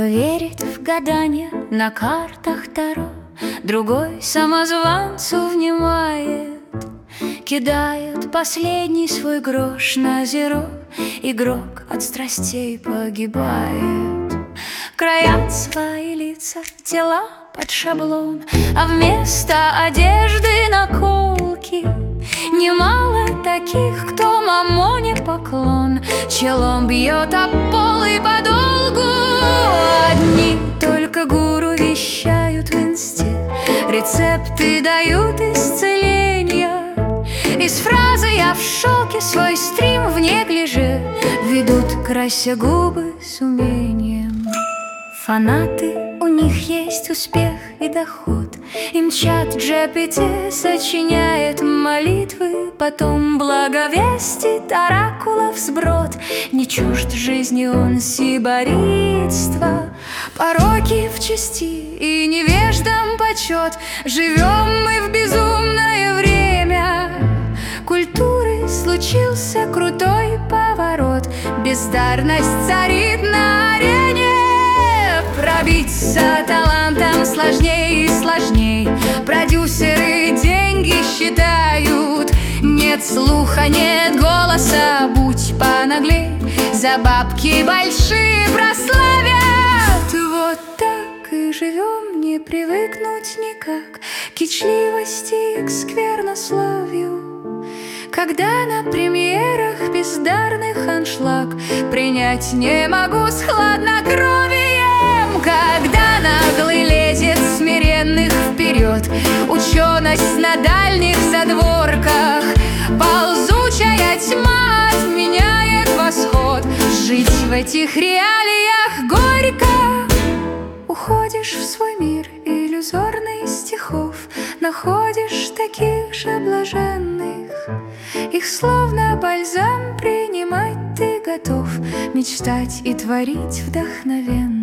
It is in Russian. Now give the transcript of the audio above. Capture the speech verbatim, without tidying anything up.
верит в гадания на картах Таро, другой самозванцу внимает, кидает последний свой грош на зеро. Игрок от страстей погибает. Краят свои лица, тела под шаблон, а вместо одежды наколки. Немало таких, кто мамоне поклон челом бьет об пол и подолгу. Одни только гуру вещают в инсте, рецепты дают исцеления. Из фразы «я в шоке» свой стрим в неглиже ведут, крася губы с умением. Фанаты, у них есть успех и доход, им чат джи пи ти сочиняет молитвы, потом благовестит оракулов сброд. Не чужд жизни он сиборитства, пороки в чести и невеждам почет. Живем мы в безумное время культуры, случился крутой поворот. Бездарность царит на арене, пробиться талантом сложней и сложней. Продюсеры деньги считают, нет слуха, нет голоса. Будь понаглей, за бабки большие прославят. Вот так и живем, не привыкнуть никак к кичливости и к сквернословию, когда на премьерах бездарных аншлаг принять не могу с хладнокровием. Когда наглый лезет смиренных вперед, ученость на дальних задворках, ползучая тьма отменяет восход. Жить в этих реалиях горько. Уходишь в свой мир иллюзорный стихов, находишь таких же блаженных. Их словно бальзам принимать ты готов, мечтать и творить вдохновенно.